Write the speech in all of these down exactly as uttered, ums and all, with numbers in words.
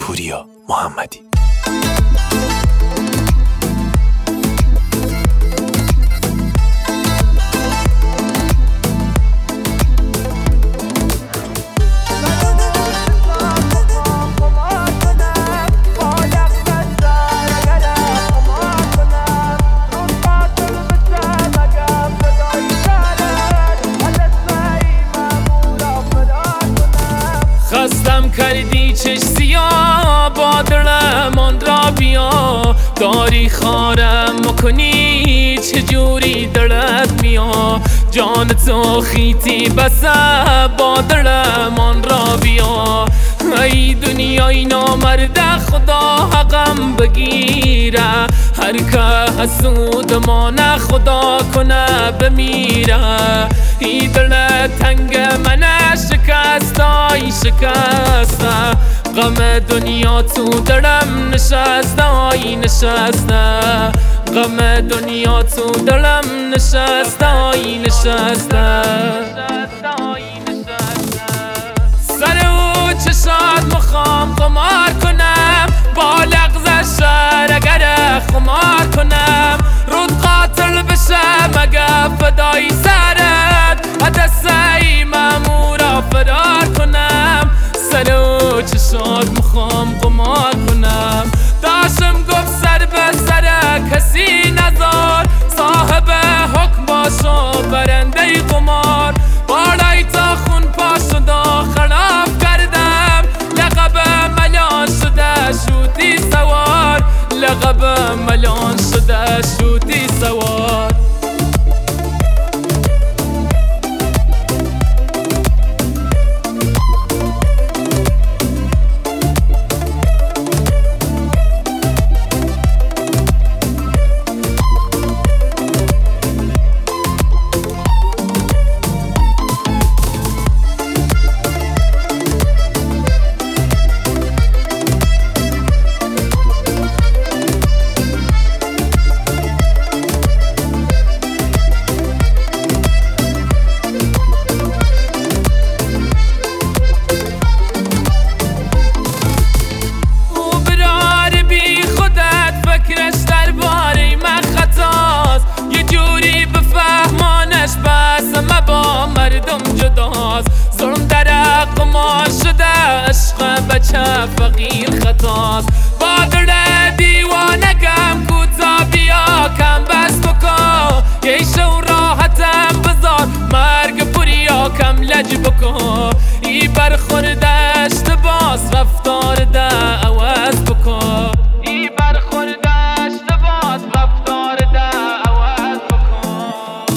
پوریا محمدی. خستم کردی چش سیاه با دلمان را بیا، داری خارم مکنی چجوری دلت میا، جان تو خیتی بسه با دلمان را بیا. ای دنیای نامرده خدا حقم بگیره، هر که حسود مانه خدا کنه بمیره. ای دل تنگ منه شکستای شکسته، غم دنیا تو دلم نشسته آی نشسته، غم دنیا تو دلم نشسته آی نشسته. سر او چشات مخوام قمار کنم، با لغزش شهر اگر خمار کنم، رود قاتل بشه مگه فدای سرت، دسته مامورا فرار کنم. سر او چشات مخوام قمار کنم، داشم گفت سر به سر کسی نزار، صاحب حکم باشو برنده قمار. بالای تا خون پا شده خراب کردم، لقب ملان شده شوتی سوار، لقب ملان شده شوتی سوار. ظلم در قمار شده عشق بچه فقیر خطاست، با دل دیوانگم کوتا بیا کم بس بکن، یه شو راحتم بذار مرگ پوریا کم لج بکن. ای برخوردشت باز رفتار ده عوض بکن، ای برخوردشت باز رفتار ده عوض بکن.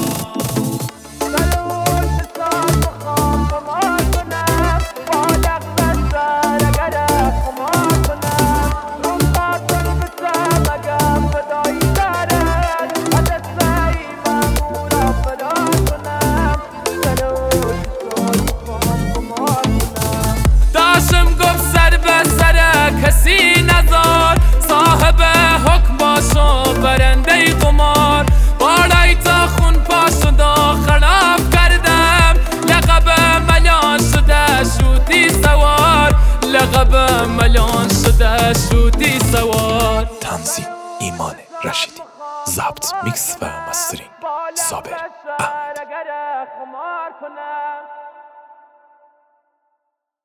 کسی نزار، صاحب حکم باشو برنده قمار. بالای تا خون پا شده خراب کردم، لقب ملان شده شوتی سوار، لقب ملان شده شوتی سوار. تنظیم ایمان رشیدی، ضبط میکس و مسترینگ صابر احمد.